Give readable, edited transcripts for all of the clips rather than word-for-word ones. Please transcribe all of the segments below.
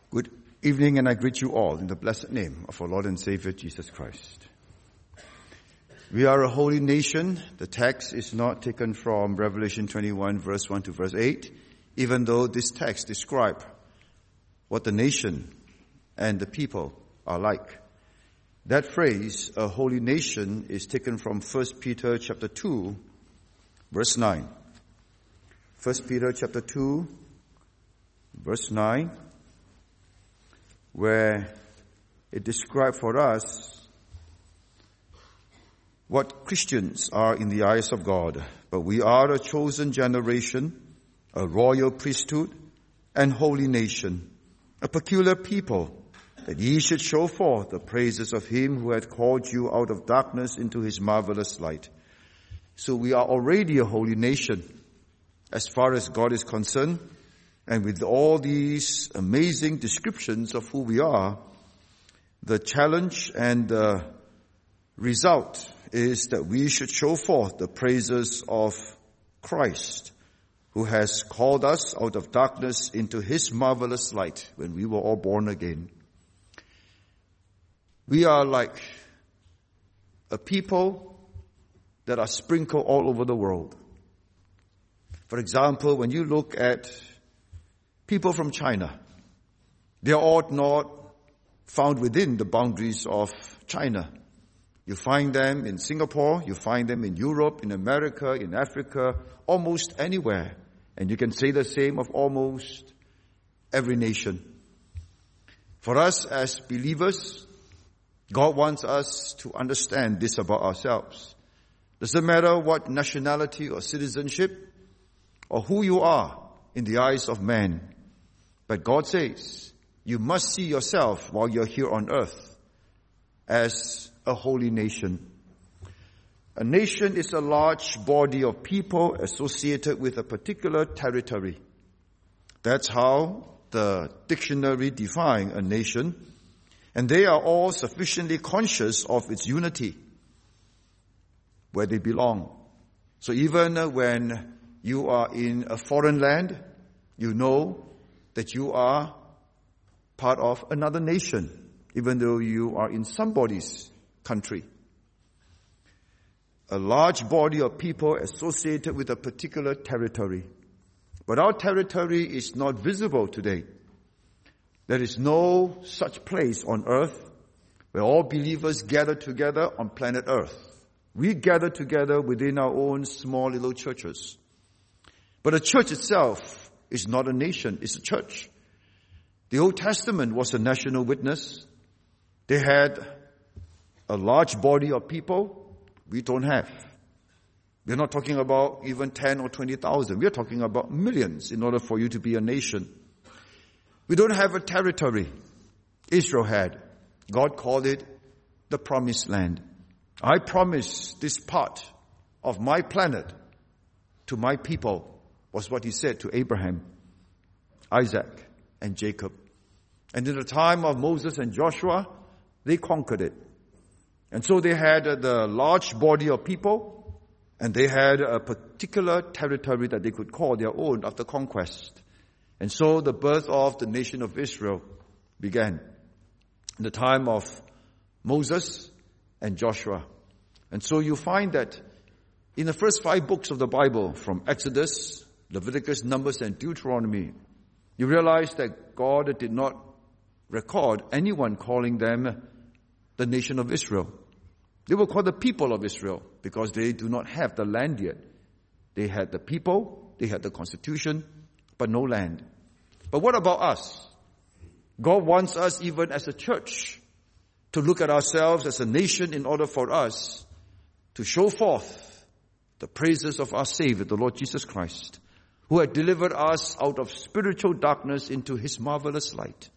Good evening, and I greet you all in the blessed name of our Lord and Savior, Jesus Christ. We are a holy nation. The text is not taken from Revelation 21, verse 1 to verse 8, even though this text describes what the nation and the people are like. That phrase, a holy nation, is taken from 1 Peter chapter 2, verse 9. 1 Peter chapter 2, verse 9, where it describes for us what Christians are in the eyes of God. But we are a chosen generation, a royal priesthood, and holy nation, a peculiar people, that ye should show forth the praises of him who hath called you out of darkness into his marvelous light. So we are already a holy nation as far as God is concerned. And with all these amazing descriptions of who we are, the challenge and the result is that we should show forth the praises of Christ, who has called us out of darkness into his marvelous light when we were all born again. We are like a people that are sprinkled all over the world. For example, when you look at people from China, they are all not found within the boundaries of China. You find them in Singapore, you find them in Europe, in America, in Africa, almost anywhere. And you can say the same of almost every nation. For us as believers, God wants us to understand this about ourselves. Doesn't matter what nationality or citizenship or who you are in the eyes of man. But God says, you must see yourself while you're here on earth as a holy nation. A nation is a large body of people associated with a particular territory. That's how the dictionary defines a nation. And they are all sufficiently conscious of its unity, where they belong. So even when you are in a foreign land, you know that you are part of another nation, even though you are in somebody's country. A large body of people associated with a particular territory. But our territory is not visible today. There is no such place on earth where all believers gather together on planet earth. We gather together within our own small little churches. But a church itself is not a nation, it's a church. The Old Testament was a national witness. They had a large body of people. We don't have. We're not talking about even 10 or 20,000. We're talking about millions in order for you to be a nation. We don't have a territory. Israel had. God called it the Promised Land. I promise this part of my planet to my people, was what he said to Abraham, Isaac, and Jacob. And in the time of Moses and Joshua, they conquered it. And so they had the large body of people, and they had a particular territory that they could call their own after conquest. And so the birth of the nation of Israel began in the time of Moses and Joshua. And so you find that in the first 5 books of the Bible, from Exodus, Leviticus, Numbers, and Deuteronomy, you realize that God did not record anyone calling them the nation of Israel. They were called the people of Israel because they do not have the land yet. They had the people, they had the constitution, but no land. But what about us? God wants us, even as a church, to look at ourselves as a nation in order for us to show forth the praises of our Savior, the Lord Jesus Christ, who had delivered us out of spiritual darkness into his marvelous light.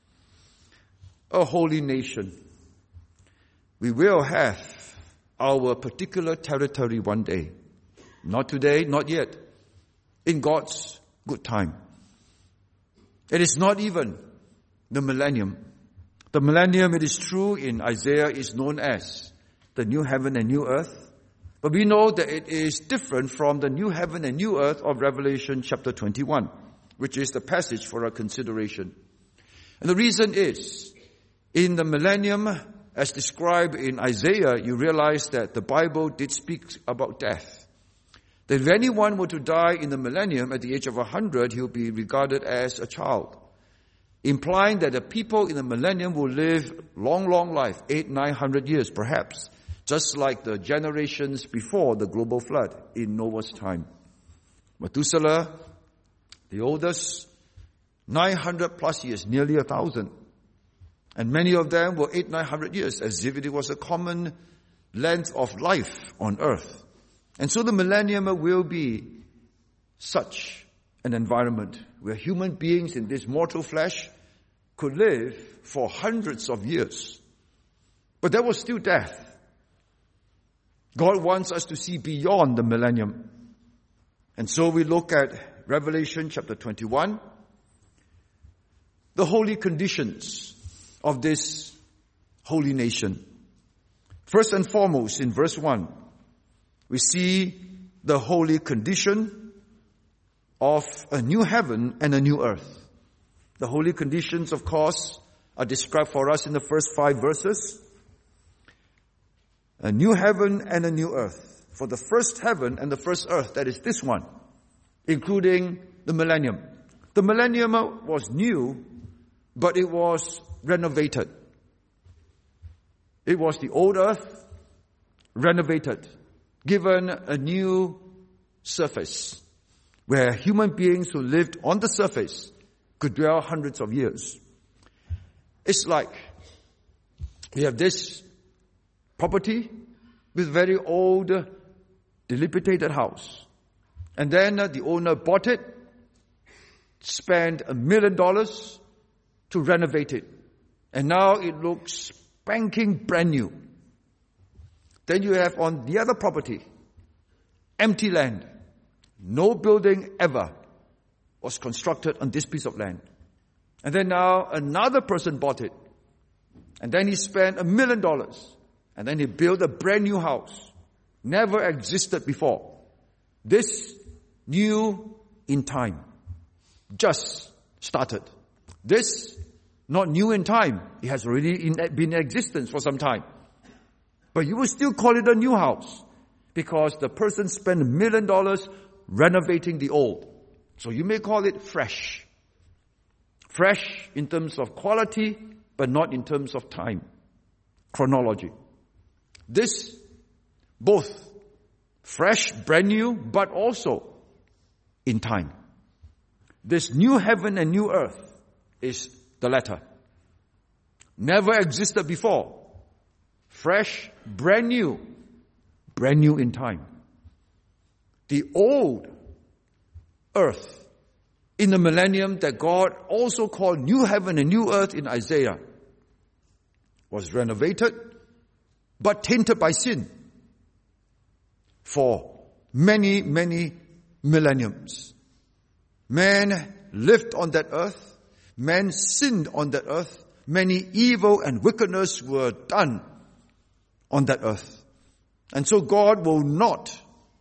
A holy nation. We will have our particular territory one day. Not today, not yet. In God's good time. It is not even the millennium. The millennium, it is true, in Isaiah is known as the new heaven and new earth. But we know that it is different from the new heaven and new earth of Revelation chapter 21, which is the passage for our consideration. And the reason is, in the millennium, as described in Isaiah, you realize that the Bible did speak about death. That if anyone were to die in the millennium at the age of 100, he'll be regarded as a child. Implying that the people in the millennium will live long, long life, 800-900 years perhaps, just like the generations before the global flood in Noah's time. Methuselah, the oldest, 900 plus years, nearly 1,000. And many of them were 800-900 years, as if it was a common length of life on earth. And so the millennium will be such an environment where human beings in this mortal flesh could live for hundreds of years. But there was still death. God wants us to see beyond the millennium. And so we look at Revelation chapter 21, the holy conditions of this holy nation. First and foremost, in verse 1, we see the holy condition of a new heaven and a new earth. The holy conditions, of course, are described for us in the first 5 verses. A new heaven and a new earth. For the first heaven and the first earth, that is this one, including the millennium. The millennium was new, but it was renovated. It was the old earth renovated, given a new surface, where human beings who lived on the surface could dwell hundreds of years. It's like we have this property with very old, dilapidated house. And then the owner bought it, spent $1 million to renovate it. And now it looks spanking brand new. Then you have on the other property, empty land. No building ever was constructed on this piece of land. And then now another person bought it. And then he spent $1 million. And then he built a brand new house. Never existed before. This new in time. Just started. This, not new in time. It has already been in existence for some time. But you will still call it a new house. Because the person spent $1 million renovating the old. So you may call it fresh. Fresh in terms of quality, but not in terms of time. Chronology. This, both fresh, brand new, but also in time. This new heaven and new earth is the latter. Never existed before. Fresh, brand new in time. The old earth in the millennium that God also called new heaven and new earth in Isaiah was renovated but tainted by sin for many, many millenniums. Man lived on that earth. Man sinned on that earth. Many evil and wickedness were done on that earth. And so God will not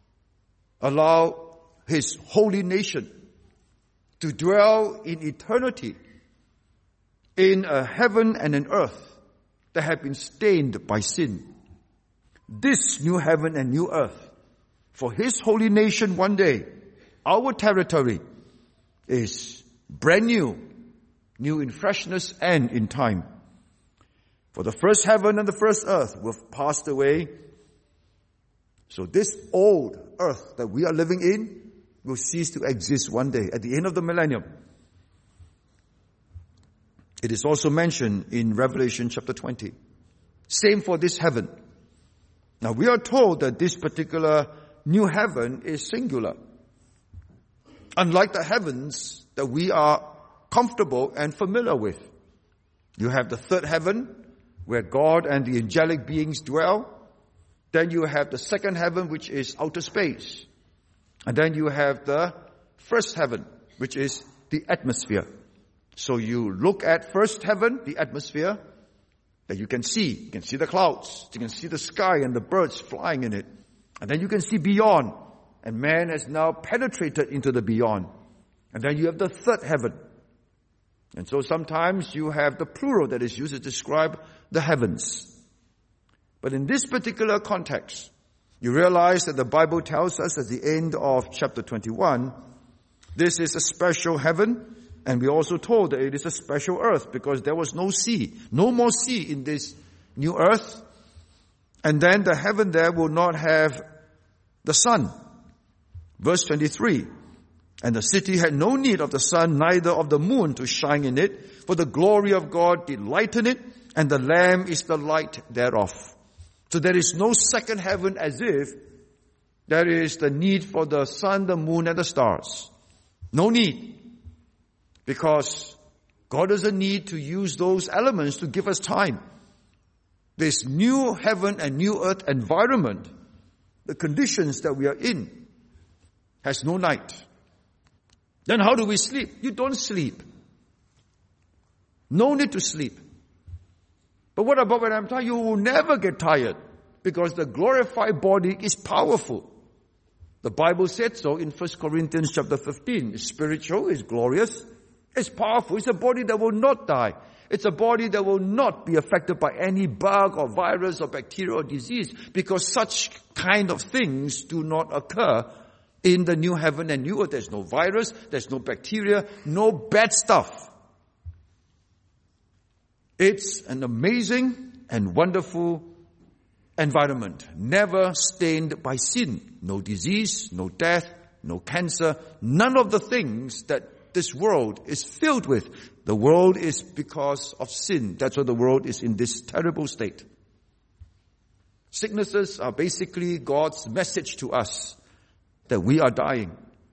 allow His holy nation to dwell in eternity in a heaven and an earth that have been stained by sin. This new heaven and new earth, for His holy nation one day, our territory, is brand new, new in freshness and in time. For the first heaven and the first earth will have passed away. So this old earth that we are living in will cease to exist one day at the end of the millennium. It is also mentioned in Revelation chapter 20. Same for this heaven. Now we are told that this particular new heaven is singular. Unlike the heavens that we are comfortable and familiar with. You have the third heaven where God and the angelic beings dwell. Then you have the second heaven, which is outer space. And then you have the first heaven, which is the atmosphere. So you look at first heaven, the atmosphere, that you can see. You can see the clouds. You can see the sky and the birds flying in it. And then you can see beyond. And man has now penetrated into the beyond. And then you have the third heaven. And so sometimes you have the plural that is used to describe the heavens. But in this particular context, you realize that the Bible tells us at the end of chapter 21, this is a special heaven, and we also told that it is a special earth because there was no sea, no more sea in this new earth. And then the heaven there will not have the sun. Verse 23, and the city had no need of the sun, neither of the moon to shine in it, for the glory of God did lighten it, and the Lamb is the light thereof. So there is no second heaven as if there is the need for the sun, the moon, and the stars. No need. Because God doesn't need to use those elements to give us time. This new heaven and new earth environment, the conditions that we are in, has no night. Then how do we sleep? You don't sleep. No need to sleep. But what about when I'm tired? You will never get tired because the glorified body is powerful. The Bible said so in 1 Corinthians chapter 15. It's spiritual, it's glorious, it's powerful. It's a body that will not die. It's a body that will not be affected by any bug or virus or bacteria or disease because such kind of things do not occur in the new heaven and new earth. There's no virus, there's no bacteria, no bad stuff. It's an amazing and wonderful environment, never stained by sin. No disease, no death, no cancer, none of the things that this world is filled with. The world is because of sin. That's why the world is in this terrible state. Sicknesses are basically God's message to us that we are dying.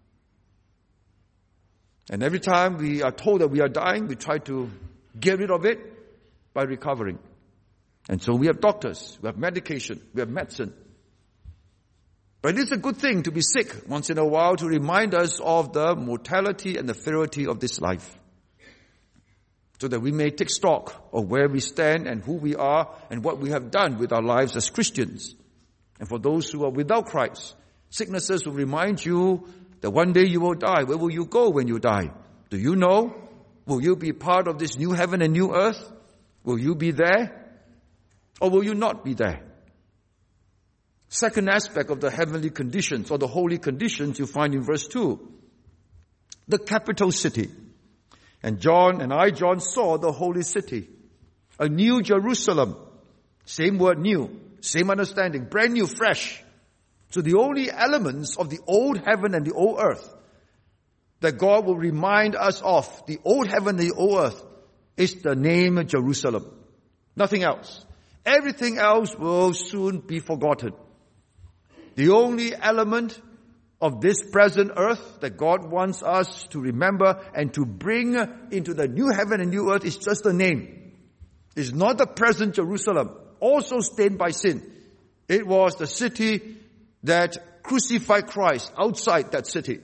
And every time we are told that we are dying, we try to get rid of it by recovering. And so we have doctors, we have medication, we have medicine. But it is a good thing to be sick once in a while to remind us of the mortality and the frailty of this life. So that we may take stock of where we stand and who we are and what we have done with our lives as Christians. And for those who are without Christ, sicknesses will remind you that one day you will die. Where will you go when you die? Do you know? Will you be part of this new heaven and new earth? Will you be there? Or will you not be there? Second aspect of the heavenly conditions or the holy conditions you find in verse 2. The capital city. And John saw the holy city. A new Jerusalem. Same word, new. Same understanding. Brand new, fresh. So the only elements of the old heaven and the old earth that God will remind us of, the old heaven and the old earth, is the name Jerusalem. Nothing else. Everything else will soon be forgotten. The only element of this present earth that God wants us to remember and to bring into the new heaven and new earth is just the name. It's not the present Jerusalem, also stained by sin. It was the city that crucified Christ outside that city.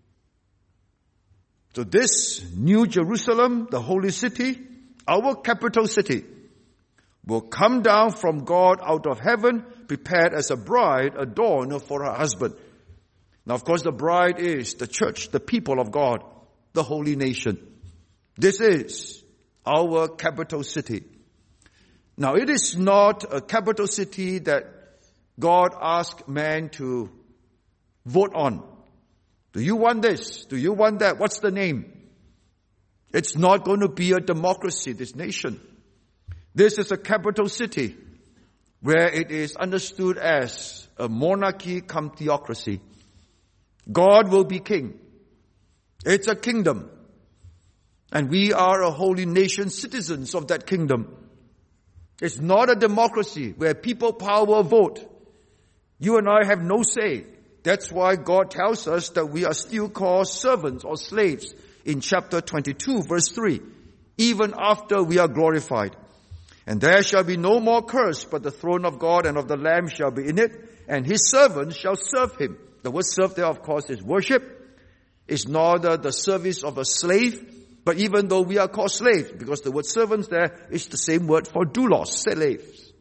So this new Jerusalem, the holy city, our capital city, will come down from God out of heaven, prepared as a bride adorned for her husband. Now, of course, the bride is the church, the people of God, the holy nation. This is our capital city. Now, it is not a capital city that God asked man to vote on. Do you want this? Do you want that? What's the name? It's not going to be a democracy, this nation. This is a capital city where it is understood as a monarchy come theocracy. God will be king. It's a kingdom. And we are a holy nation, citizens of that kingdom. It's not a democracy where people power vote. You and I have no say. That's why God tells us that we are still called servants or slaves in chapter 22, verse 3, even after we are glorified. And there shall be no more curse, but the throne of God and of the Lamb shall be in it, and his servants shall serve him. The word serve there, of course, is worship. It's not the service of a slave, but even though we are called slaves, because the word servants there is the same word for doulos, slaves.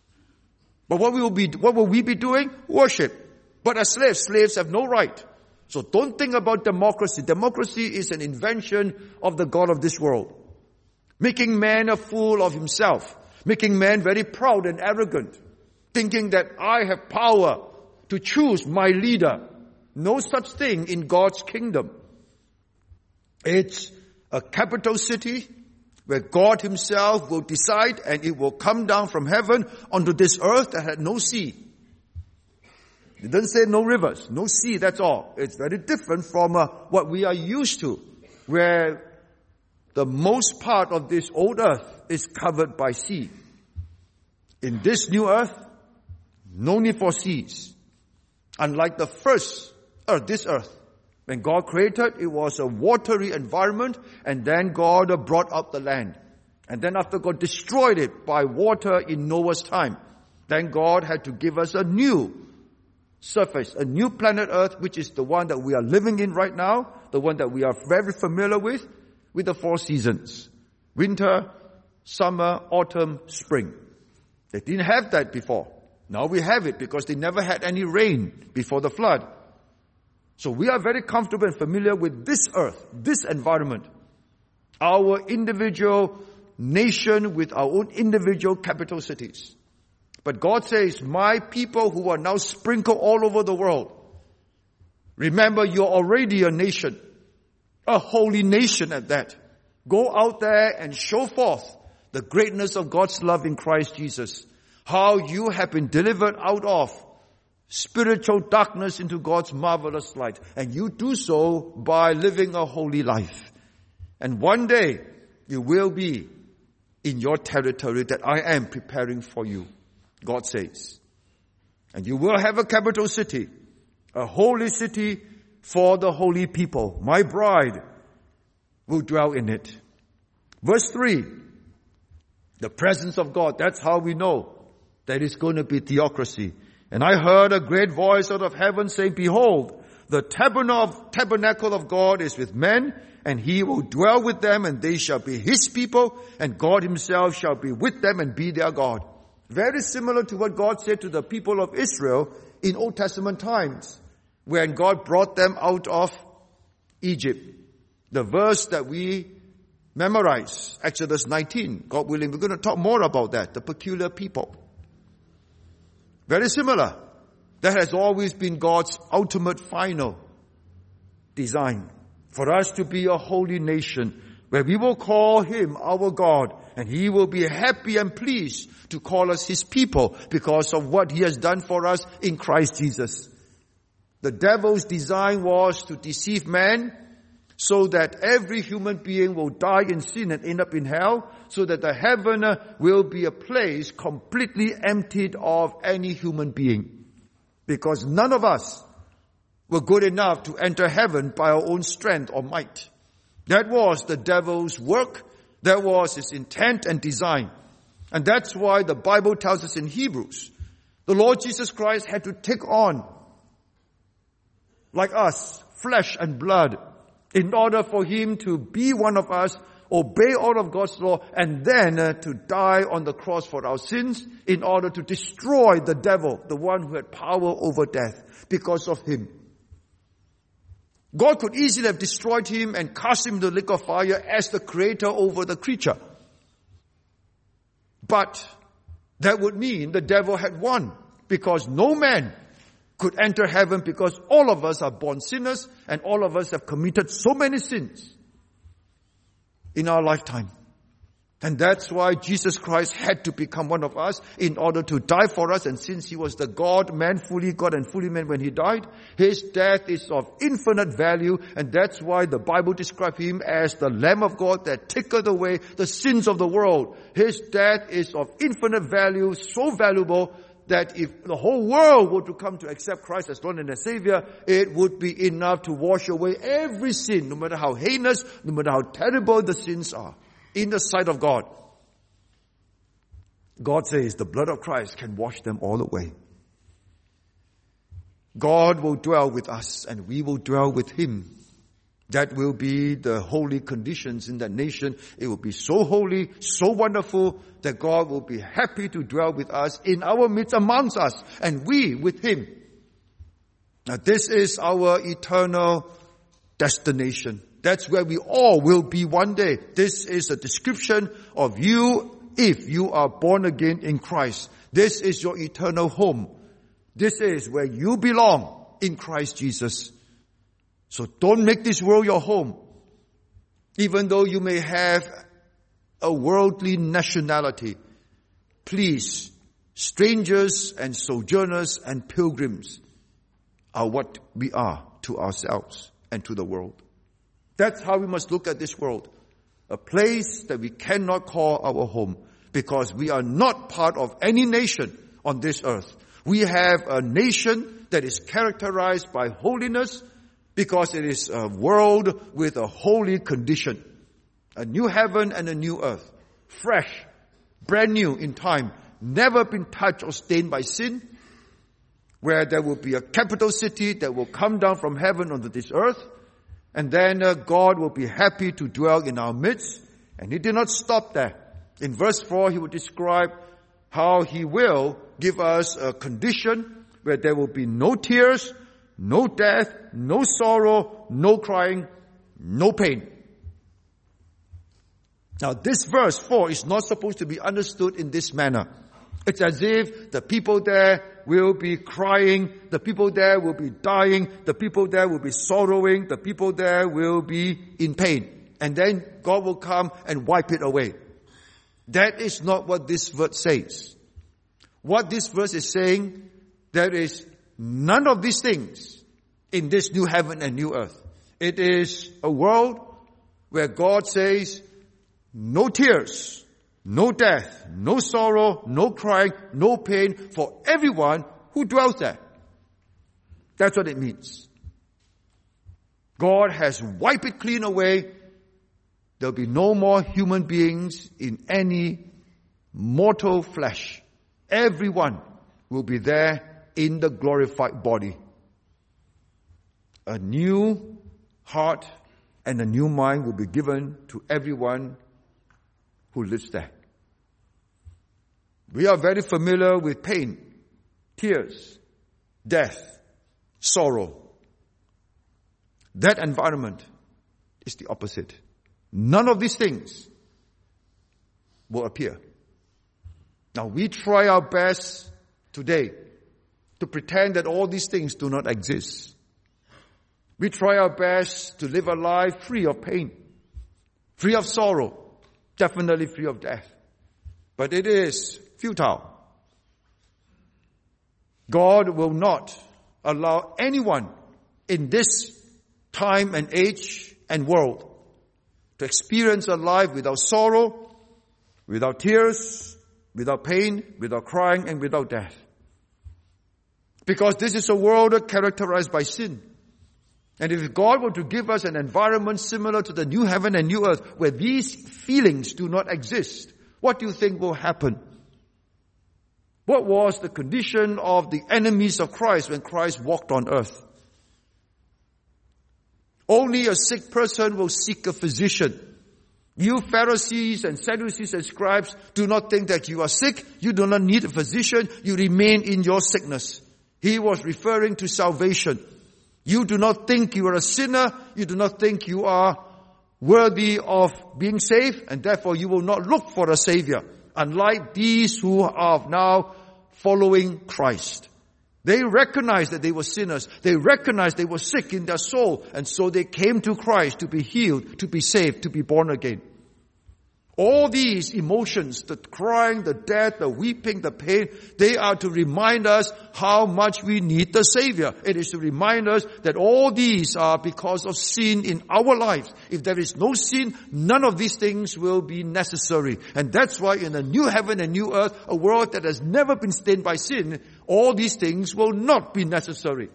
But what will we be doing? Worship. But as slaves have no right. So don't think about democracy. Democracy is an invention of the God of this world. Making man a fool of himself. Making man very proud and arrogant. Thinking that I have power to choose my leader. No such thing in God's kingdom. It's a capital city where God himself will decide, and it will come down from heaven onto this earth that had no sea. It doesn't say no rivers, no sea, that's all. It's very different from what we are used to, where the most part of this old earth is covered by sea. In this new earth, no need for seas. Unlike the first earth, this earth, when God created, it was a watery environment, and then God brought up the land. And then after God destroyed it by water in Noah's time, then God had to give us a new surface, a new planet Earth, which is the one that we are living in right now, the one that we are very familiar with the 4 seasons. Winter, summer, autumn, spring. They didn't have that before. Now we have it because they never had any rain before the flood. So we are very comfortable and familiar with this earth, this environment. Our individual nation with our own individual capital cities. But God says, my people who are now sprinkled all over the world, remember you're already a nation, a holy nation at that. Go out there and show forth the greatness of God's love in Christ Jesus. How you have been delivered out of spiritual darkness into God's marvelous light. And you do so by living a holy life. And one day, you will be in your territory that I am preparing for you, God says. And you will have a capital city, a holy city for the holy people. My bride will dwell in it. Verse 3, the presence of God. That's how we know that it's going to be theocracy. And I heard a great voice out of heaven saying, behold, the tabernacle of God is with men, and he will dwell with them, and they shall be his people, and God himself shall be with them and be their God. Very similar to what God said to the people of Israel in Old Testament times, when God brought them out of Egypt. The verse that we memorize, Exodus 19, God willing, we're going to talk more about that, the peculiar people. Very similar. That has always been God's ultimate final design. For us to be a holy nation where we will call him our God, and he will be happy and pleased to call us his people because of what he has done for us in Christ Jesus. The devil's design was to deceive man so that every human being will die in sin and end up in hell, so that the heaven will be a place completely emptied of any human being. Because none of us were good enough to enter heaven by our own strength or might. That was the devil's work. That was his intent and design. And that's why the Bible tells us in Hebrews, the Lord Jesus Christ had to take on, like us, flesh and blood, in order for him to be one of us, obey all of God's law, and then to die on the cross for our sins in order to destroy the devil, the one who had power over death, because of him. God could easily have destroyed him and cast him into the lake of fire as the creator over the creature. But that would mean the devil had won, because no man could enter heaven, because all of us are born sinners and all of us have committed so many sins in our lifetime. And that's why Jesus Christ had to become one of us in order to die for us. And since he was the God-man, fully God and fully man when he died, his death is of infinite value. And that's why the Bible describes him as the Lamb of God that taketh away the sins of the world. His death is of infinite value, so valuable that if the whole world were to come to accept Christ as Lord and as Savior, it would be enough to wash away every sin, no matter how heinous, no matter how terrible the sins are, in the sight of God. God says the blood of Christ can wash them all away. God will dwell with us and we will dwell with him. That will be the holy conditions in that nation. It will be so holy, so wonderful, that God will be happy to dwell with us in our midst, amongst us, and we with him. Now, this is our eternal destination. That's where we all will be one day. This is a description of you if you are born again in Christ. This is your eternal home. This is where you belong in Christ Jesus. So don't make this world your home. Even though you may have a worldly nationality, please, strangers and sojourners and pilgrims are what we are to ourselves and to the world. That's how we must look at this world. A place that we cannot call our home because we are not part of any nation on this earth. We have a nation that is characterized by holiness because it is a world with a holy condition. A new heaven and a new earth. Fresh, brand new in time, never been touched or stained by sin, where there will be a capital city that will come down from heaven onto this earth, and then God will be happy to dwell in our midst. And He did not stop there. In verse 4, He will describe how He will give us a condition where there will be no tears, no death, no sorrow, no crying, no pain. Now, this verse 4 is not supposed to be understood in this manner. It's as if the people there will be crying, the people there will be dying, the people there will be sorrowing, the people there will be in pain. And then God will come and wipe it away. That is not what this verse says. What this verse is saying, there is none of these things in this new heaven and new earth. It is a world where God says, no tears, no death, no sorrow, no crying, no pain for everyone who dwells there. That's what it means. God has wiped it clean away. There'll be no more human beings in any mortal flesh. Everyone will be there in the glorified body. A new heart and a new mind will be given to everyone who lives there. We are very familiar with pain, tears, death, sorrow. That environment is the opposite. None of these things will appear. Now, we try our best today to pretend that all these things do not exist. We try our best to live a life free of pain, free of sorrow, definitely free of death. But it is futile. God will not allow anyone in this time and age and world to experience a life without sorrow, without tears, without pain, without crying, and without death. Because this is a world characterized by sin. And if God were to give us an environment similar to the new heaven and new earth, where these feelings do not exist, what do you think will happen? What was the condition of the enemies of Christ when Christ walked on earth? Only a sick person will seek a physician. You Pharisees and Sadducees and scribes do not think that you are sick. You do not need a physician. You remain in your sickness. He was referring to salvation. You do not think you are a sinner. You do not think you are worthy of being saved, and therefore you will not look for a Savior. Unlike these who are now following Christ. They recognized that they were sinners. They recognized they were sick in their soul, and so they came to Christ to be healed, to be saved, to be born again. All these emotions, the crying, the death, the weeping, the pain, they are to remind us how much we need the Savior. It is to remind us that all these are because of sin in our lives. If there is no sin, none of these things will be necessary. And that's why in the new heaven and new earth, a world that has never been stained by sin, all these things will not be necessary.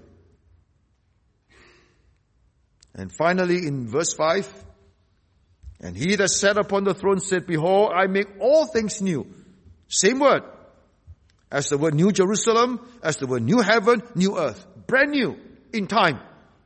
And finally in verse 5, and he that sat upon the throne said, Behold, I make all things new. Same word as the word New Jerusalem, as the word new heaven, new earth. Brand new in time.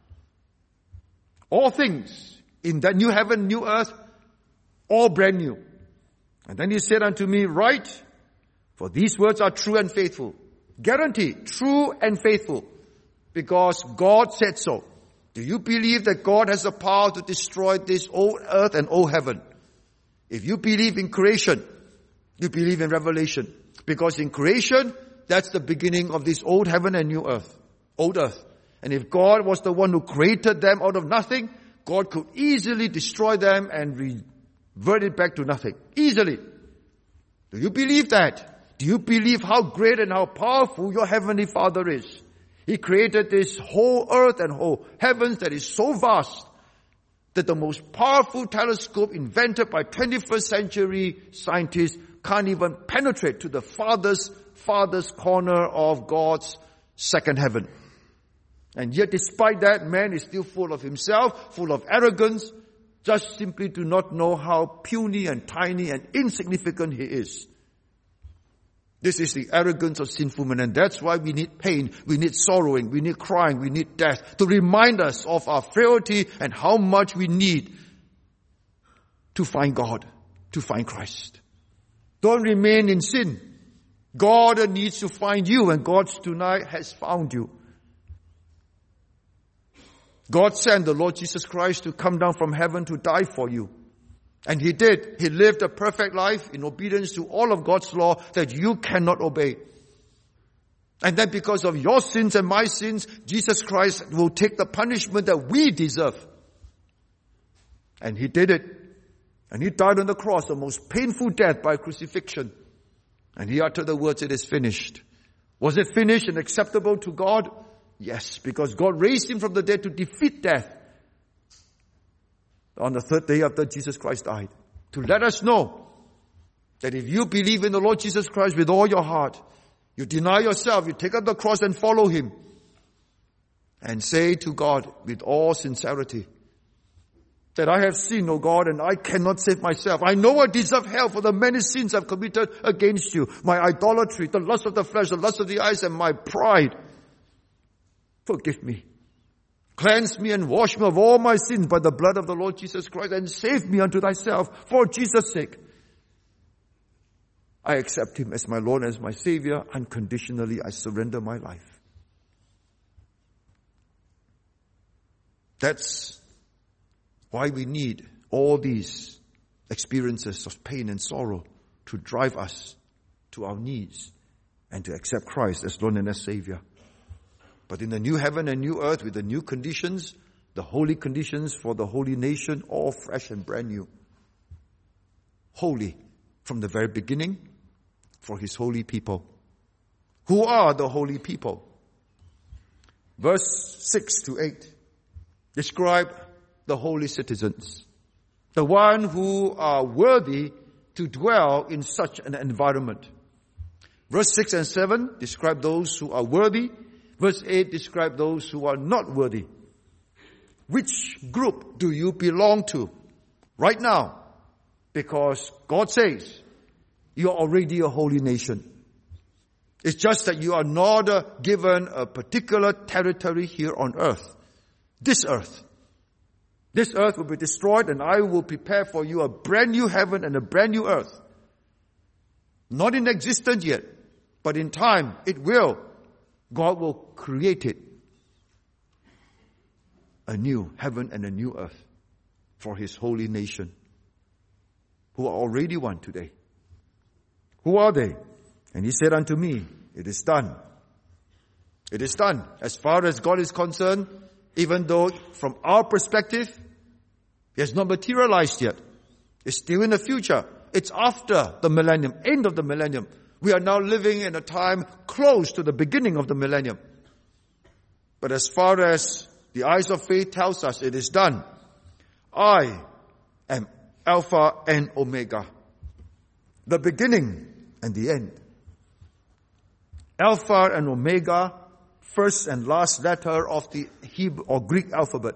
All things in that new heaven, new earth, all brand new. And then he said unto me, Write, for these words are true and faithful. Guarantee, true and faithful. because God said so. Do you believe that God has the power to destroy this old earth and old heaven? If you believe in creation, you believe in revelation. Because in creation, that's the beginning of this old heaven and new earth. Old earth. And if God was the one who created them out of nothing, God could easily destroy them and revert it back to nothing. Easily. Do you believe that? Do you believe how great and how powerful your Heavenly Father is? He created this whole earth and whole heavens that is so vast that the most powerful telescope invented by 21st century scientists can't even penetrate to the farthest corner of God's second heaven. And yet despite that, man is still full of himself, full of arrogance, just simply do not know how puny and tiny and insignificant he is. This is the arrogance of sinful men, and that's why we need pain, we need sorrowing, we need crying, we need death, to remind us of our frailty and how much we need to find God, to find Christ. Don't remain in sin. God needs to find you, and God tonight has found you. God sent the Lord Jesus Christ to come down from heaven to die for you. And He did. He lived a perfect life in obedience to all of God's law that you cannot obey. And then because of your sins and my sins, Jesus Christ will take the punishment that we deserve. And He did it. And He died on the cross, the most painful death by crucifixion. And He uttered the words, "It is finished." Was it finished and acceptable to God? Yes, because God raised Him from the dead to defeat death on the third day after Jesus Christ died. To let us know that if you believe in the Lord Jesus Christ with all your heart, you deny yourself, you take up the cross and follow Him, and say to God with all sincerity that I have sinned, O God, and I cannot save myself. I know I deserve hell for the many sins I've committed against you. My idolatry, the lust of the flesh, the lust of the eyes, and my pride. Forgive me. Cleanse me and wash me of all my sins by the blood of the Lord Jesus Christ, and save me unto thyself for Jesus' sake. I accept Him as my Lord and as my Savior. Unconditionally, I surrender my life. That's why we need all these experiences of pain and sorrow to drive us to our knees and to accept Christ as Lord and as Savior. But in the new heaven and new earth with the new conditions, the holy conditions for the holy nation, all fresh and brand new. Holy from the very beginning for His holy people. Who are the holy people? Verse 6 to 8 describe the holy citizens, the one who are worthy to dwell in such an environment. Verse 6 and 7 describe those who are worthy. Verse 8 describe those who are not worthy. Which group do you belong to right now? Because God says you are already a holy nation. It's just that you are not given a particular territory here on earth. This earth. This earth will be destroyed, and I will prepare for you a brand new heaven and a brand new earth. Not in existence yet, but in time it will. God will create it. A new heaven and a new earth for His holy nation, who are already one today. Who are they? And He said unto me, it is done. It is done. As far as God is concerned, even though from our perspective, it has not materialized yet. It's still in the future. It's after the millennium, end of the millennium. We are now living in a time close to the beginning of the millennium. But as far as the eyes of faith tells us, it is done. I am Alpha and Omega, the beginning and the end. Alpha and Omega, first and last letter of the Hebrew or Greek alphabet.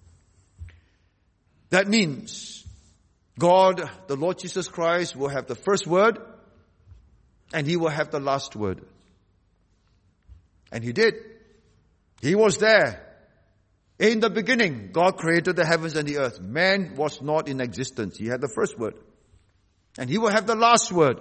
That means God, the Lord Jesus Christ, will have the first word, and He will have the last word. And He did. He was there. In the beginning, God created the heavens and the earth. Man was not in existence. He had the first word. And He will have the last word.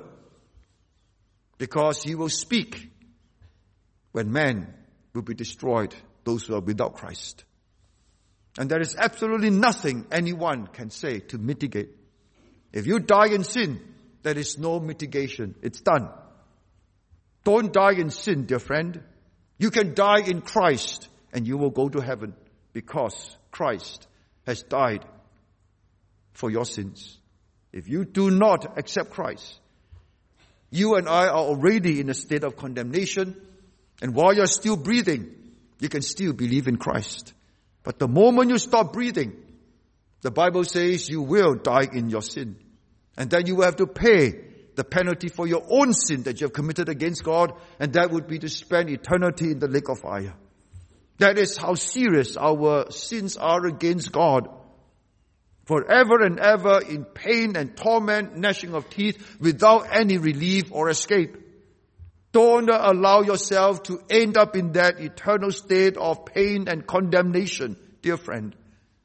Because He will speak when man will be destroyed those who are without Christ. And there is absolutely nothing anyone can say to mitigate. If you die in sin, there is no mitigation. It's done. Don't die in sin, dear friend. You can die in Christ and you will go to heaven because Christ has died for your sins. If you do not accept Christ, you and I are already in a state of condemnation, and while you're still breathing, you can still believe in Christ. But the moment you stop breathing, the Bible says you will die in your sin. And then you will have to pay the penalty for your own sin that you have committed against God, and that would be to spend eternity in the lake of fire. That is how serious our sins are against God. Forever and ever in pain and torment, gnashing of teeth, without any relief or escape. Don't allow yourself to end up in that eternal state of pain and condemnation, dear friend.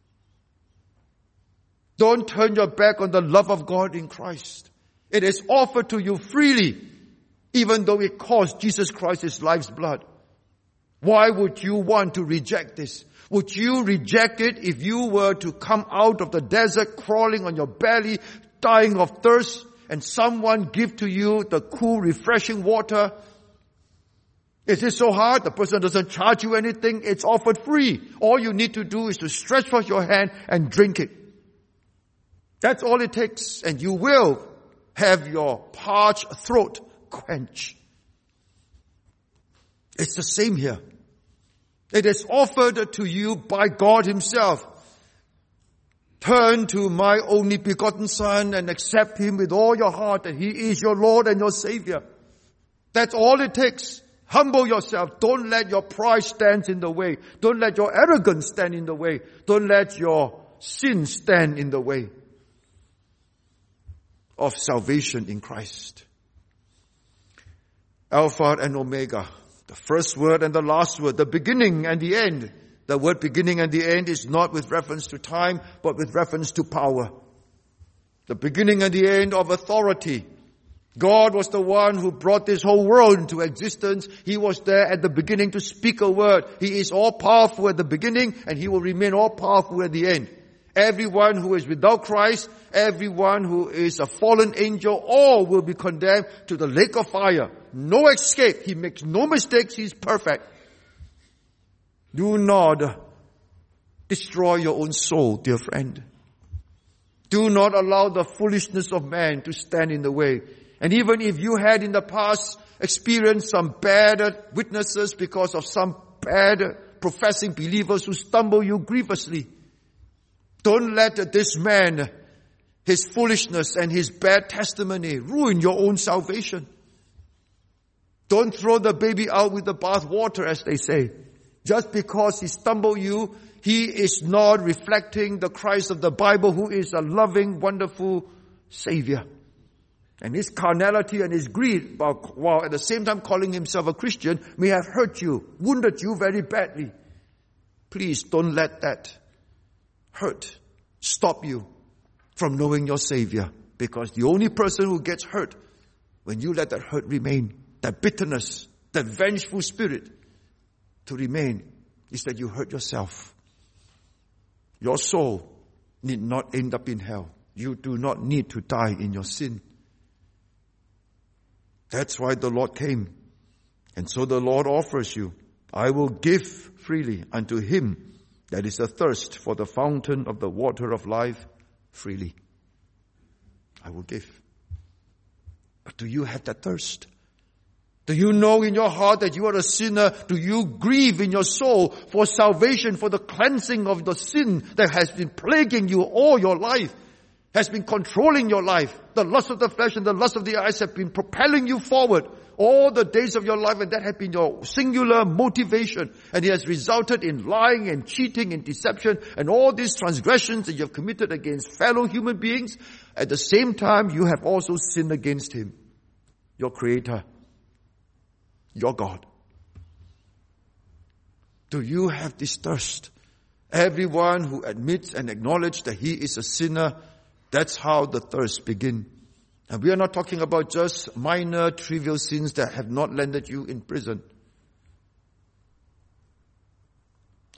Don't turn your back on the love of God in Christ. It is offered to you freely, even though it cost Jesus Christ his life's blood. Why would you want to reject this? Would you reject it if you were to come out of the desert crawling on your belly, dying of thirst, and someone give to you the cool, refreshing water? Is it so hard? The person doesn't charge you anything. It's offered free. All you need to do is to stretch forth your hand and drink it. That's all it takes, and you will have your parched throat quenched. It's the same here. It is offered to you by God himself. Turn to my only begotten Son and accept him with all your heart, that he is your Lord and your Savior. That's all it takes. Humble yourself. Don't let your pride stand in the way. Don't let your arrogance stand in the way. Don't let your sin stand in the way of salvation in Christ. Alpha and Omega. The first word and the last word, the beginning and the end. The word beginning and the end is not with reference to time, but with reference to power. The beginning and the end of authority. God was the one who brought this whole world into existence. He was there at the beginning to speak a word. He is all powerful at the beginning, and he will remain all powerful at the end. Everyone who is without Christ, everyone who is a fallen angel, all will be condemned to the lake of fire. No escape. He makes no mistakes. He's perfect. Do not destroy your own soul, dear friend. Do not allow the foolishness of man to stand in the way. And even if you had in the past experienced some bad witnesses because of some bad professing believers who stumble you grievously, don't let this man, his foolishness and his bad testimony ruin your own salvation. Don't throw the baby out with the bathwater, as they say. Just because he stumbled you, he is not reflecting the Christ of the Bible, who is a loving, wonderful Savior. And his carnality and his greed, while at the same time calling himself a Christian, may have hurt you, wounded you very badly. Please don't let that hurt stop you from knowing your Savior, because the only person who gets hurt when you let that hurt remain, that bitterness, that vengeful spirit to remain, is that you hurt yourself. Your soul need not end up in hell. You do not need to die in your sin. That's why the Lord came. And so the Lord offers you, I will give freely unto him that is athirst for the fountain of the water of life freely. I will give. But do you have that thirst? Do you know in your heart that you are a sinner? Do you grieve in your soul for salvation, for the cleansing of the sin that has been plaguing you all your life, has been controlling your life? The lust of the flesh and the lust of the eyes have been propelling you forward all the days of your life, and that has been your singular motivation, and it has resulted in lying and cheating and deception and all these transgressions that you have committed against fellow human beings. At the same time, you have also sinned against him, your Creator, your God. Do you have this thirst? Everyone who admits and acknowledges that he is a sinner, that's how the thirst begins. And we are not talking about just minor, trivial sins that have not landed you in prison.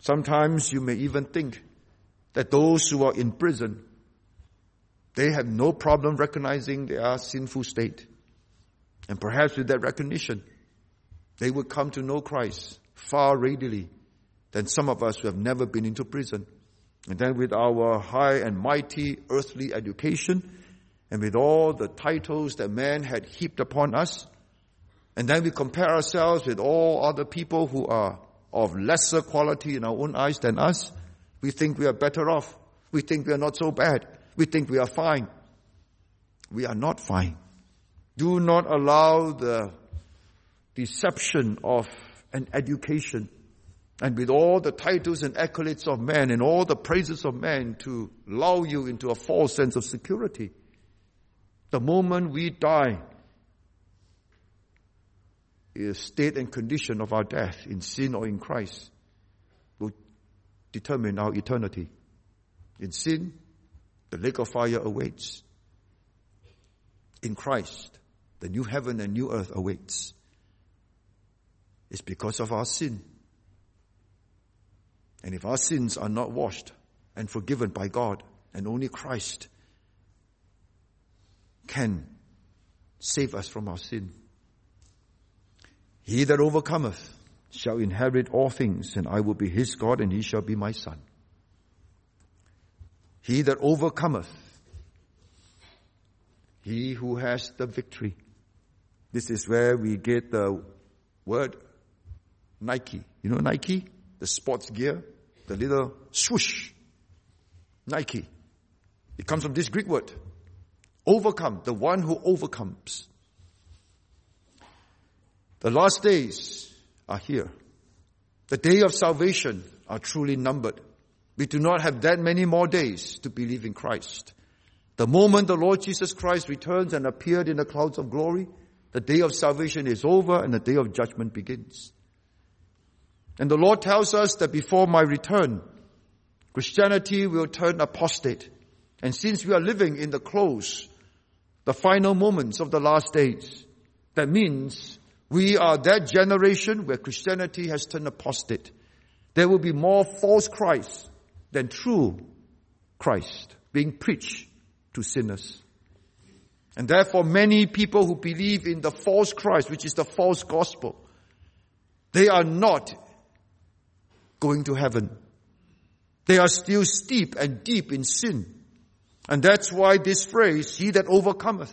Sometimes you may even think that those who are in prison, they have no problem recognizing their sinful state. And perhaps with that recognition, they would come to know Christ far readily than some of us who have never been into prison. And then with our high and mighty earthly education, and with all the titles that man had heaped upon us, and then we compare ourselves with all other people who are of lesser quality in our own eyes than us, we think we are better off. We think we are not so bad. We think we are fine. We are not fine. Do not allow the deception of an education and with all the titles and accolades of man and all the praises of man to lull you into a false sense of security. The moment we die, the state and condition of our death in sin or in Christ will determine our eternity. In sin, the lake of fire awaits. In Christ, the new heaven and new earth awaits. It's because of our sin. And if our sins are not washed and forgiven by God, and only Christ can save us from our sin. He that overcometh shall inherit all things, and I will be his God, and he shall be my son. He that overcometh, he who has the victory. This is where we get the word Nike. You know Nike? The sports gear, the little swoosh. Nike. It comes from this Greek word. Overcome, the one who overcomes. The last days are here. The day of salvation are truly numbered. We do not have that many more days to believe in Christ. The moment the Lord Jesus Christ returns and appeared in the clouds of glory, the day of salvation is over and the day of judgment begins. And the Lord tells us that before my return, Christianity will turn apostate. And since we are living in the final moments of the last days, that means we are that generation where Christianity has turned apostate. There will be more false Christ than true Christ being preached to sinners. And therefore many people who believe in the false Christ, which is the false gospel, they are not going to heaven. They are still steep and deep in sin. And that's why this phrase, he that overcometh,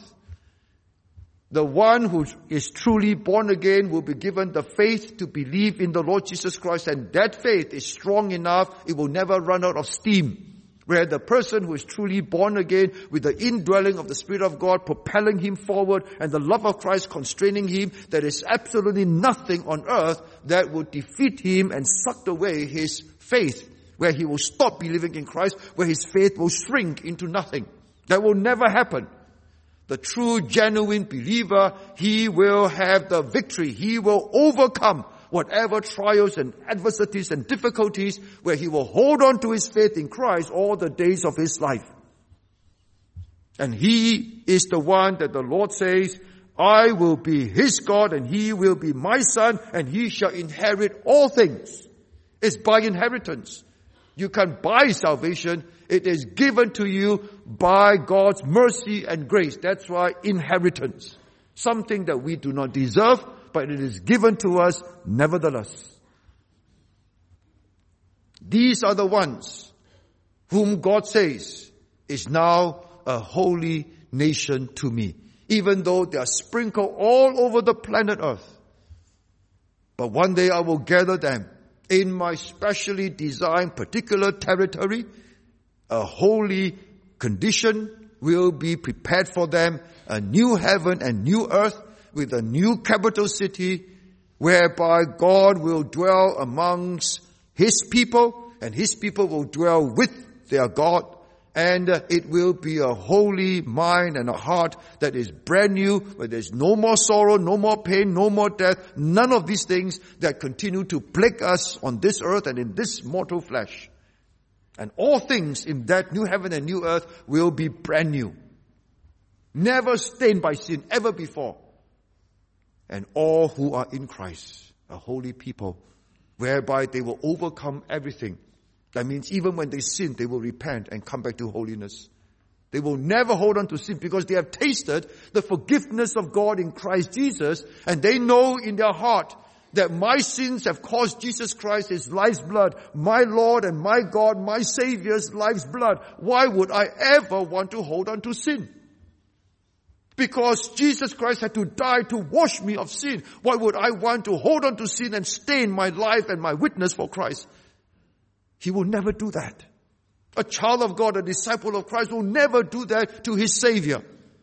the one who is truly born again will be given the faith to believe in the Lord Jesus Christ, and that faith is strong enough, it will never run out of steam. Where the person who is truly born again with the indwelling of the Spirit of God propelling him forward and the love of Christ constraining him, there is absolutely nothing on earth that would defeat him and suck away his faith, where he will stop believing in Christ, where his faith will shrink into nothing. That will never happen. The true, genuine believer, he will have the victory. He will overcome whatever trials and adversities and difficulties, where he will hold on to his faith in Christ all the days of his life. And he is the one that the Lord says, I will be his God and he will be my son and he shall inherit all things. It's by inheritance. You can buy salvation. It is given to you by God's mercy and grace. That's why inheritance. Something that we do not deserve, but it is given to us nevertheless. These are the ones whom God says is now a holy nation to me, even though they are sprinkled all over the planet Earth. But one day I will gather them in my specially designed particular territory. A holy condition will be prepared for them, a new heaven and new earth with a new capital city, whereby God will dwell amongst his people and his people will dwell with their God. And it will be a holy mind and a heart that is brand new, where there's no more sorrow, no more pain, no more death, none of these things that continue to plague us on this earth and in this mortal flesh. And all things in that new heaven and new earth will be brand new. Never stained by sin ever before. And all who are in Christ, a holy people, whereby they will overcome everything. That means even when they sin, they will repent and come back to holiness. They will never hold on to sin because they have tasted the forgiveness of God in Christ Jesus, and they know in their heart that my sins have cost Jesus Christ His life's blood, my Lord and my God, my Savior's life's blood. Why would I ever want to hold on to sin? Because Jesus Christ had to die to wash me of sin. Why would I want to hold on to sin and stain my life and my witness for Christ? He will never do that. A child of God, a disciple of Christ will never do that to his Savior.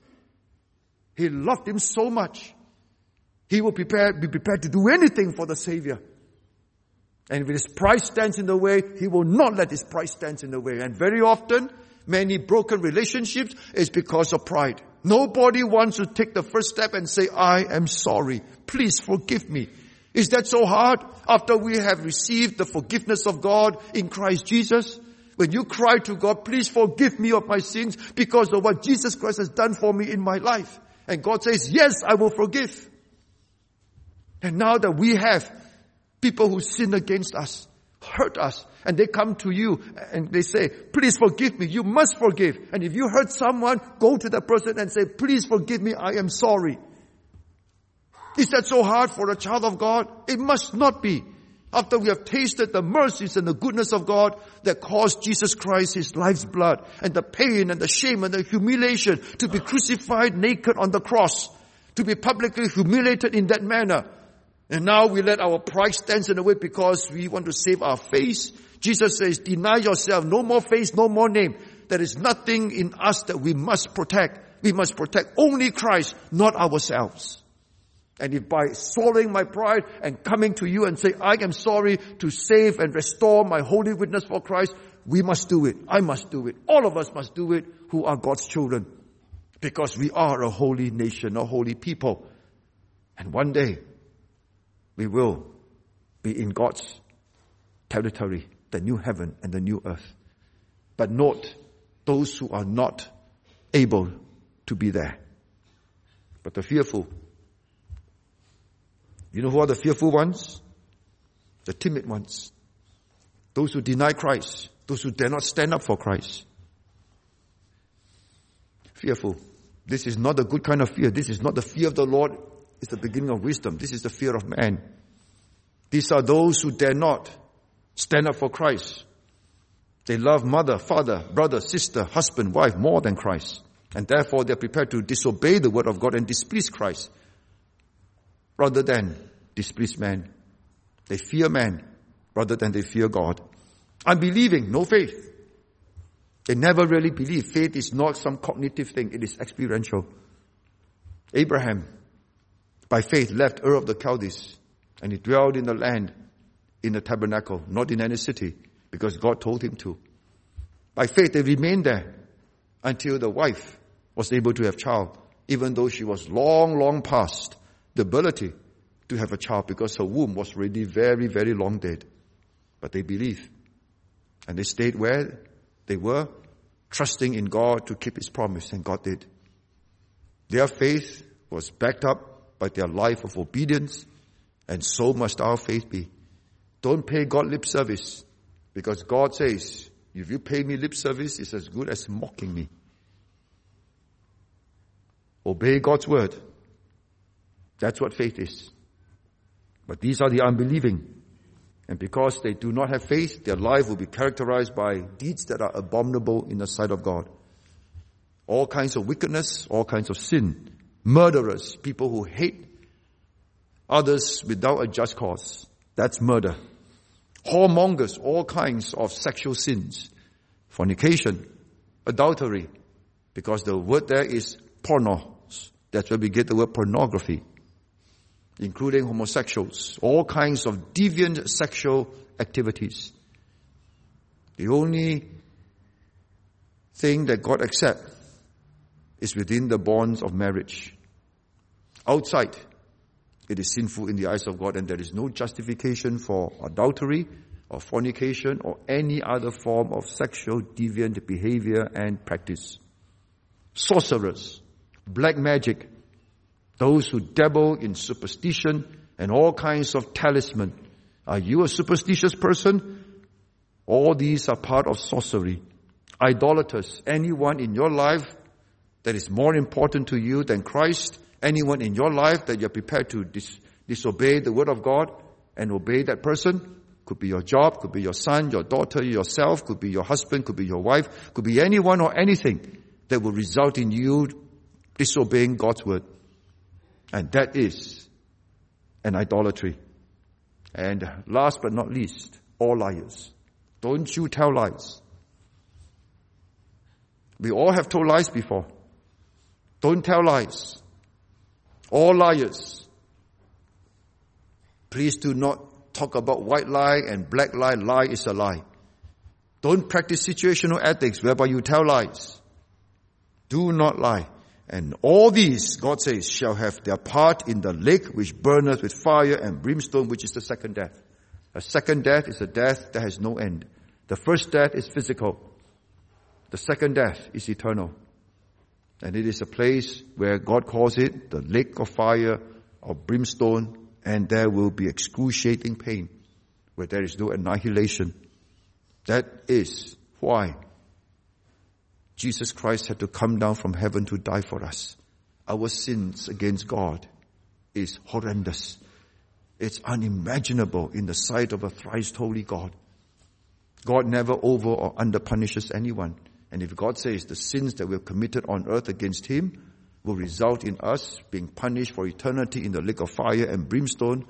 He loved him so much. He will be prepared to do anything for the Savior. And if his pride stands in the way, he will not let his pride stand in the way. And very often, many broken relationships is because of pride. Nobody wants to take the first step and say, I am sorry. Please forgive me. Is that so hard after we have received the forgiveness of God in Christ Jesus? When you cry to God, please forgive me of my sins because of what Jesus Christ has done for me in my life. And God says, yes, I will forgive. And now that we have people who sin against us, hurt us, and they come to you and they say, please forgive me. You must forgive. And if you hurt someone, go to that person and say, please forgive me. I am sorry. Is that so hard for a child of God? It must not be. After we have tasted the mercies and the goodness of God that caused Jesus Christ His life's blood and the pain and the shame and the humiliation to be crucified naked on the cross, to be publicly humiliated in that manner. And now we let our pride stand in the way because we want to save our face. Jesus says, deny yourself, no more face, no more name. There is nothing in us that we must protect. We must protect only Christ, not ourselves. And if by swallowing my pride and coming to you and say, I am sorry to save and restore my holy witness for Christ, we must do it. I must do it. All of us must do it who are God's children. Because we are a holy nation, a holy people. And one day, we will be in God's territory, the new heaven and the new earth. But note, those who are not able to be there. But the fearful. You know who are the fearful ones? The timid ones. Those who deny Christ. Those who dare not stand up for Christ. Fearful. This is not a good kind of fear. This is not the fear of the Lord. It's the beginning of wisdom. This is the fear of man. These are those who dare not stand up for Christ. They love mother, father, brother, sister, husband, wife more than Christ. And therefore they're prepared to disobey the word of God and displease Christ rather than displease man. They fear man rather than they fear God. Unbelieving, no faith. They never really believe. Faith is not some cognitive thing. It is experiential. Abraham, by faith, left Ur of the Chaldees, and he dwelled in the land, in the tabernacle, not in any city, because God told him to. By faith, they remained there until the wife was able to have child, even though she was long past the ability to have a child, because her womb was already very, very long dead. But they believed, and they stayed where they were, trusting in God to keep His promise, and God did. Their faith was backed up by their life of obedience, and so must our faith be. Don't pay God lip service, because God says, if you pay me lip service, it's as good as mocking me. Obey God's word. That's what faith is. But these are the unbelieving. And because they do not have faith, their life will be characterized by deeds that are abominable in the sight of God. All kinds of wickedness, all kinds of sin. Murderers, people who hate others without a just cause. That's murder. Whoremongers, all kinds of sexual sins. Fornication, adultery, because the word there is pornos. That's where we get the word pornography. Including homosexuals, all kinds of deviant sexual activities. The only thing that God accepts is within the bonds of marriage. Outside, it is sinful in the eyes of God, and there is no justification for adultery or fornication or any other form of sexual deviant behavior and practice. Sorcerers, black magic, those who dabble in superstition and all kinds of talisman, Are you a superstitious person? All these are part of sorcery. Idolaters, anyone in your life that is more important to you than Christ, anyone in your life that you're prepared to disobey the word of God and obey that person, could be your job, could be your son, your daughter, yourself, could be your husband, could be your wife, could be anyone or anything that will result in you disobeying God's word. And that is an idolatry. And last but not least, all liars. Don't you tell lies. We all have told lies before. Don't tell lies. All liars. Please do not talk about white lie and black lie. Lie is a lie. Don't practice situational ethics whereby you tell lies. Do not lie. And all these, God says, shall have their part in the lake which burneth with fire and brimstone, which is the second death. A second death is a death that has no end. The first death is physical. The second death is eternal. And it is a place where God calls it the lake of fire or brimstone, and there will be excruciating pain where there is no annihilation. That is why Jesus Christ had to come down from heaven to die for us. Our sins against God is horrendous. It's unimaginable in the sight of a thrice holy God. God never over or under punishes anyone. And if God says the sins that we have committed on earth against Him will result in us being punished for eternity in the lake of fire and brimstone,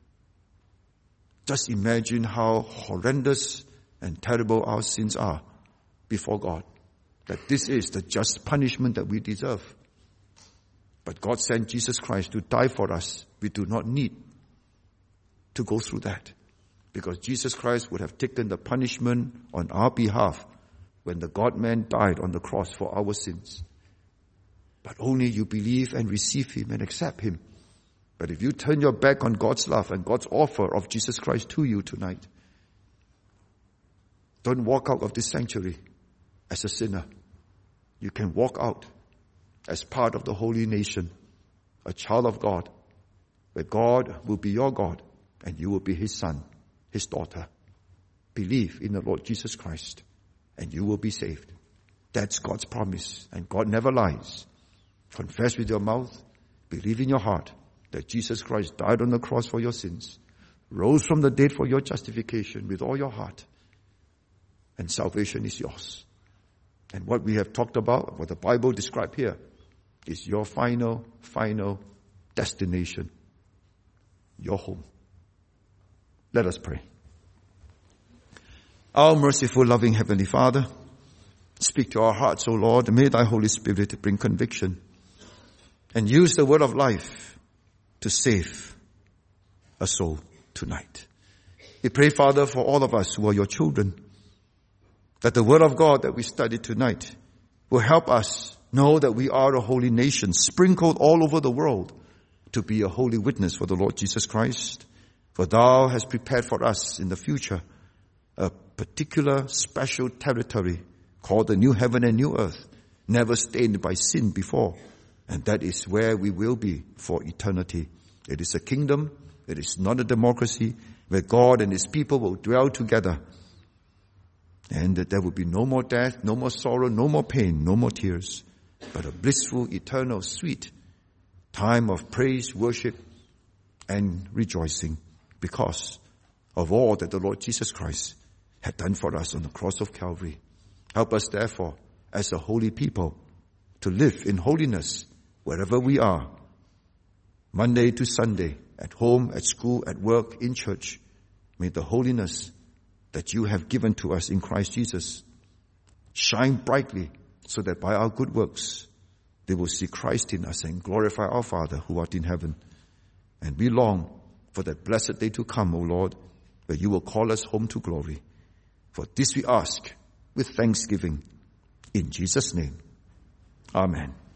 just imagine how horrendous and terrible our sins are before God. That this is the just punishment that we deserve. But God sent Jesus Christ to die for us. We do not need to go through that, because Jesus Christ would have taken the punishment on our behalf when the God-man died on the cross for our sins. But only you believe and receive Him and accept Him. But if you turn your back on God's love and God's offer of Jesus Christ to you tonight, don't walk out of this sanctuary as a sinner. You can walk out as part of the holy nation, a child of God, where God will be your God and you will be His son, His daughter. Believe in the Lord Jesus Christ and you will be saved. That's God's promise, and God never lies. Confess with your mouth, believe in your heart that Jesus Christ died on the cross for your sins, rose from the dead for your justification with all your heart, and salvation is yours. And what we have talked about, what the Bible described here, is your final destination, your home. Let us pray. Our merciful, loving Heavenly Father, speak to our hearts, O Lord, and may Thy Holy Spirit bring conviction and use the word of life to save a soul tonight. We pray, Father, for all of us who are your children, that the word of God that we studied tonight will help us know that we are a holy nation, sprinkled all over the world, to be a holy witness for the Lord Jesus Christ. For Thou hast prepared for us in the future a particular special territory called the new heaven and new earth, never stained by sin before. And that is where we will be for eternity. It is a kingdom, it is not a democracy, where God and His people will dwell together. And that there will be no more death, no more sorrow, no more pain, no more tears, but a blissful, eternal, sweet time of praise, worship, and rejoicing because of all that the Lord Jesus Christ had done for us on the cross of Calvary. Help us, therefore, as a holy people, to live in holiness wherever we are, Monday to Sunday, at home, at school, at work, in church. May the holiness that you have given to us in Christ Jesus shine brightly, so that by our good works they will see Christ in us and glorify our Father who art in heaven. And we long for that blessed day to come, O Lord, where you will call us home to glory. For this we ask with thanksgiving in Jesus' name. Amen.